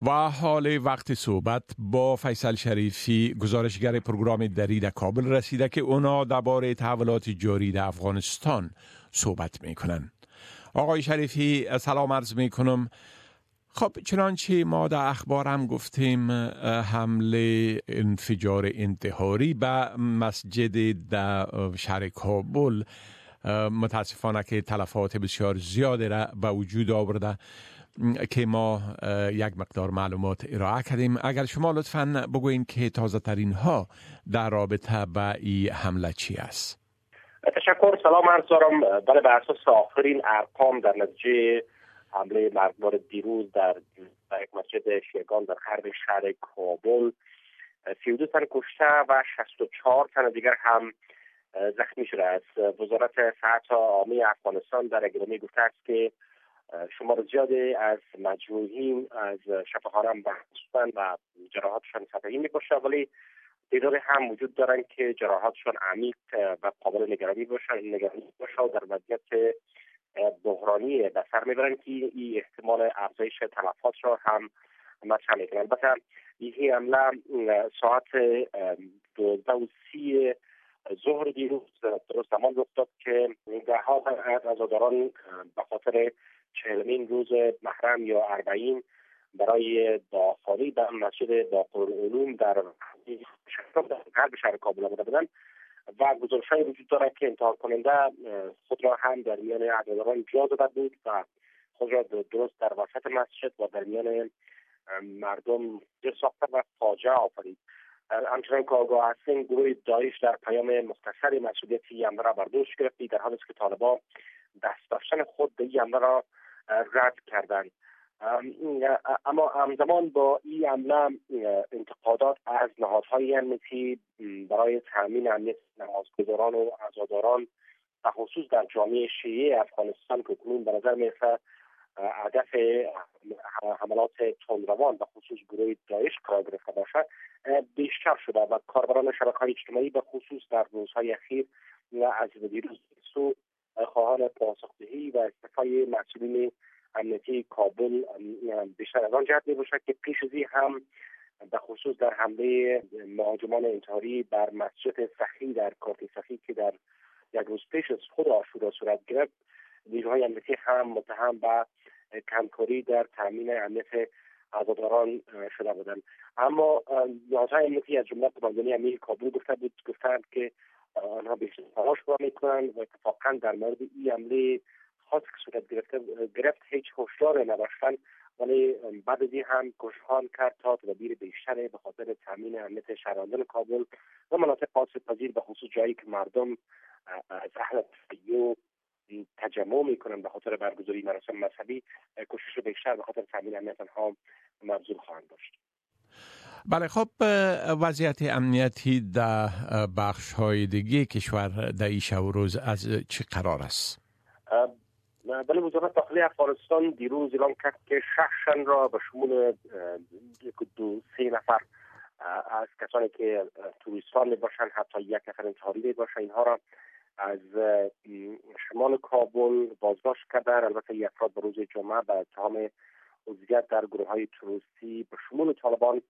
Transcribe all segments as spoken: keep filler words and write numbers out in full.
و حال وقت صحبت با فیصل شریفی، گزارشگر پروگرام دری در کابل رسیده که اونا درباره تحولات جاری در افغانستان صحبت میکنن. آقای شریفی سلام عرض میکنم. خب چنانچه ما در اخبار هم گفتیم حمله انفجار انتحاری به مسجد در شهر کابل متاسفانه که تلفات بسیار زیاده را به وجود آورده که ما یک مقدار معلومات ارائه کردیم. اگر شما لطفاً بگوین که تازه ترین ها در رابطه با این حمله چی است؟ تشکر. سلام عرض دارم. بله، بر اساس آخرین ارقام در نتیجه حمله مرگبار دیروز در یک مسجد شیعگان در غرب شهر کابل سی و دو تن کشته و شصت و چهار تن دیگر هم زخمی شده است. وزارت صحت عامه افغانستان در اعلامیه گفته است که شمار زیادی از مجروحین از شفاخانه بهره‌بردند و جراحاتشان سطحی میباشه، ولی تعدادی هم وجود دارند که جراحاتشان عمیق و قابل نگرانی باشه نگرانی باشه و در وضعیت بحرانی به سر میبرند که این احتمال افزایش تلفات را هم مطرح میکنه. البته این حمله ساعت دوازده و سی ظهر دیروز درست زمان رخ داد که ده‌ها از عزاداران به خاطر چهلمین روز محرم یا اربعین برای دعاخوانی به مسجد دارالعلوم در غرب شهر کابل آمده بودند و گزارش‌هایی وجود دارد که انتحار کننده خود را هم در میان عزاداران جا داده بود و خود را درست در وسط مسجد و در میان مردم جا ساخته و فاجعه آفرید. همچنان که آگاه هستیم، گروه داعش در پیام مختصری مسئولیت این حمله را بر دوش گرفت، در حالی که طالبان دست داشتن خود به این حمله را رد کردند. اما همزمان با این حمله انتقادات از نهادهای امنیتی برای تامین امنیت نمازگزاران و عزاداران و خصوص در جامعه شیعه افغانستان که کنون به نظر می‌رسد هدف حملات تندروان و خصوص گروه داعش قرار گرفته باشد بیشتر شده و کاربران شبکه‌های اجتماعی به خصوص در روزهای اخیر از دیروز سو خواهان پاسخدهی و استعفای مسئولین امنیتی کابل بیشتر از آن جهت می‌باشد که پیش از این هم به خصوص در حمله مهاجمان انتحاری بر مسجد صحیح در کارت صحیح که در یک روز پیش از خود عاشورا صورت گرفت، نیروهای امنیتی هم متهم به کمکاری در تامین امنیت عزاداران شده بودند. اما نهادهای امنیتی از جمله قماندانی امنیتی کابل گفته بود گفتند که آنها بیشتر تلاش می‌کنند و اتفاقا در مورد این حمله خاص که صورت گرفته گرفت هیچ هشدار نداشتند، ولی بعد از این هم کوشش کرد تا تدابیر بیشتری به خاطر تامین امنیت شهروندان کابل و مناطق آسیب پذیر به خصوص جایی که مردم از اهل تشیع تجمع میکنن به خاطر برگزاری مراسم مذهبی کوشش بیشتر به خاطر تامین امنیت آنها مبذول خواهند داشت. بله، خب وضعیت امنیتی در بخش های دیگه کشور در این شب و روز از چه قرار است؟ بله، وزارت داخلی افغانستان دیروز اعلام کرد که شخصن را به شمول یک دو سه نفر از کسانی که توریستان می باشند حتی یک نفر انتحاری می باشند اینها را از شمال کابل بازداشت کردند. البته یک افراد به روز جمعه به اتهام عضویت در گروه های تروریستی به شمول طالبان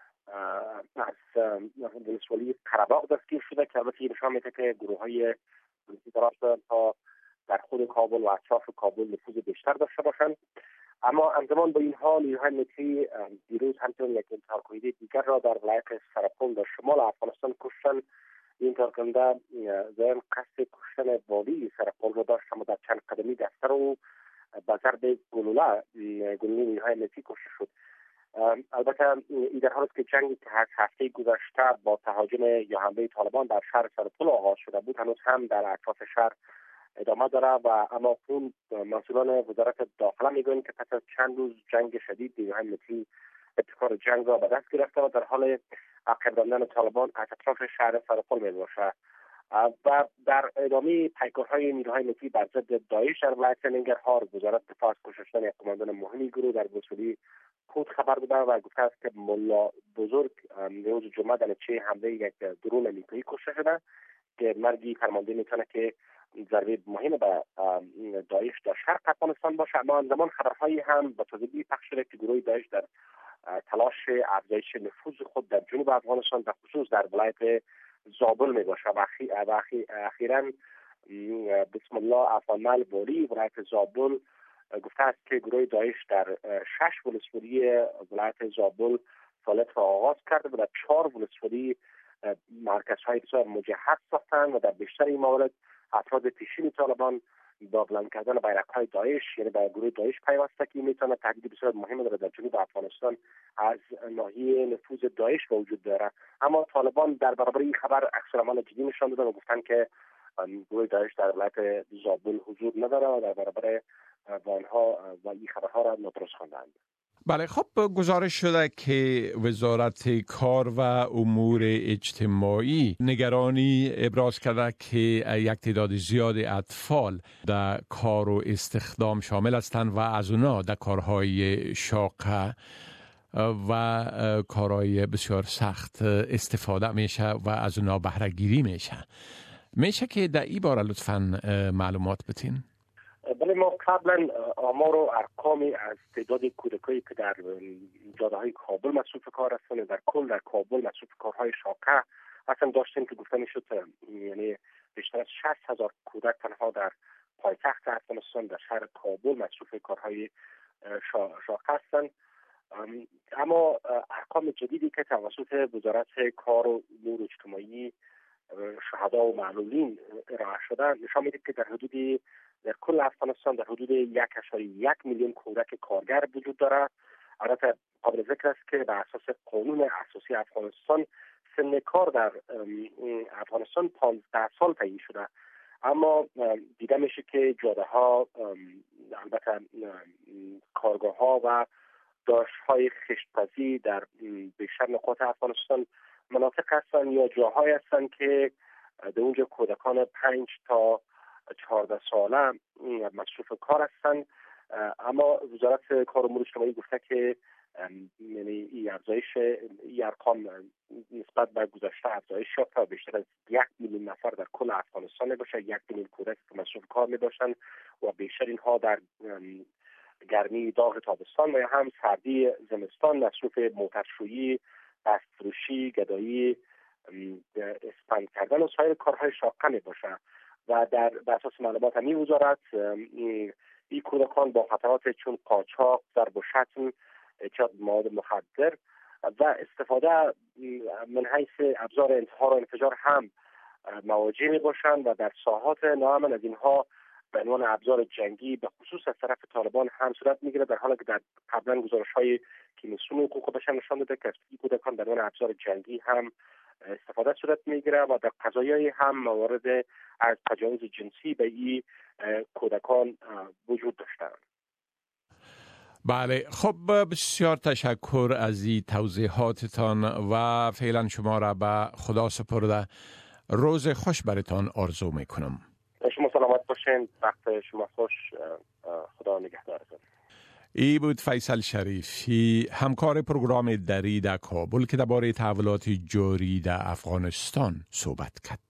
از ولسوالی قره‌باغ دستگیر شده که البته این نشان میده که گروه های تروریستی طرف تا در خود کابل و اطراف کابل نفوذ بیشتر داشته باشند. اما همزمان با این حال نیروهای امنیتی دیروز همچنین یک انتحار کننده دیگر را در ولایت سرپل در شمال افغانستان کشتند. این انتحار کننده ضمن قصد کشتن والی سرپل را داشت، اما در چند قدمی دسته رو به ضرب گلوله گلوله نیروهای امنیتی کشته شد. البته این در حالی که جنگی که از هفته گذشته با تهاجم یا حمله طالبان در شهر سرپل آغاز شده بود هنوز هم در اطراف شهر ادامه داره و اما اون مسئولان وزارت داخله میگویند که پس از چند روز جنگ شدید نیروهای امنیتی ابتکار جنگ را به دست گرفته و در حال عقب راندن طالبان از اطراف شهر سرپل می باشد. و در ادامه پیکارهای نیروهای امنیتی بر ضد داعش در ولایت ننگرهار وزارت دفاع از کشتن یک قماندان مهمی گروه در ولسوالی کود خبر داده و گفته است که ملا بزرگ روز جمعه در نتیجه حمله یک درون امریکایی کشته شده که مرگی فرمانده میتونه که ضربه مهم به داعش در شرق افغانستان باشه. اما همزمان خبرهایی هم با تازگی پخش شده که گروه داعش در تلاش افزایش نفوذ خود در جنوب افغانستان به خصوص در ولایت زابل می باشه و اخیراً بسم الله افغانمل والی ولایت زابل گفته است که گروه داعش در شش ولسوالی ولایت زابل فعالیت را آغاز کرده و در چهار ولسوالی مرکزهای بسیار مجهز ساختند و در بیشتر این موارد افراد پیشین طالبان با بلند کردن بیرق‌های داعش یعنی به گروه داعش پیوسته که میتونه تهدید بسیار مهم داره در جنوب افغانستان از ناحیه نفوذ داعش وجود داره. اما طالبان در برابر این خبر عکس‌العمل جدی نشان دادن و گفتن که گروه داعش در ولایت زابل حضور نداره و در برابر آنها و این خبرها را نادرست خواندند. بله، خب گزارش شده که وزارت کار و امور اجتماعی نگرانی ابراز کرده که یک تعداد زیاد اطفال در کار و استخدام شامل هستند و از اونا در کارهای شاقه و کارهای بسیار سخت استفاده میشه و از اونا بهره گیری میشه. میشه که در این باره لطفاً معلومات بتین؟ بله، ما قبلا آمار و ارقامی از تعداد کودکایی که در جاده های کابل مصروف کار هستند در کل در کابل مصروف کارهای شاقه اصلا داشتیم که گفته میشد یعنی بیشتر از شصت هزار کودک تنها در پایتخت افغانستان در شهر کابل مصروف کارهای شاقه هستند. اما ارقام جدیدی که توسط وزارت کار و امور اجتماعی شهدا و معلولین ارائه شده نشان میده که در حدود در کل افغانستان در حدود یک اشاری یک میلیون کودک کارگر وجود دارد. البته قابل ذکر است که بر اساس قانون اساسی افغانستان سن کار در افغانستان پانزده سال تعیین شده، اما دیده میشه که جاده ها البته کارگاه ها و داشت های خشتپزی در بیشتر نقاط افغانستان مناطق هستند یا جاهای هستند که در اونجا کودکان پنج تا چهارده ساله مصروف کار هستند. اما وزارت کار و امور اجتماعی گفته که یعنی این افزایش این ارقام نسبت به گذشته افزایش یافته و بیشتر از یک میلیون نفر در کل افغانستان باشه، یک میلیون کودک که مصروف کار می باشند و بیشتر اینها در گرمی داغ تابستان و یا هم سردی زمستان مصروف موترشویی، دستفروشی، گدایی، اسپند کردن و سایر کارهای شاقه می باشه و در اساس معلومات همین وزارت این کودکان با خطرات چون قاچاق، ضرب و شتم، اعتیاد به مواد مخدر و استفاده من حیث ابزار انتحار و انفجار هم مواجه می باشند و در ساحات ناامن از اینها به عنوان ابزار جنگی به خصوص از طرف طالبان هم صورت میگیره، در حالی که در قبلا گزارش‌های کمیسیون حقوق بشر نشان داده که از این کودکان به عنوان ابزار جنگی هم استفاده صورت میگیره و در قضایای هم موارد از تجاوز جنسی به این کودکان وجود داشتند. بله، خب بسیار تشکر از این توضیحاتتان و فعلا شما را به خدا سپرده. روز خوش برتان آرزو میکنم. شما سلامت باشین، وقت شما خوش، خدا نگهدارتان. ای بود فیصل شریفی، همکار پروگرام دری در کابل که درباره تحولات جاری در افغانستان صحبت کرد.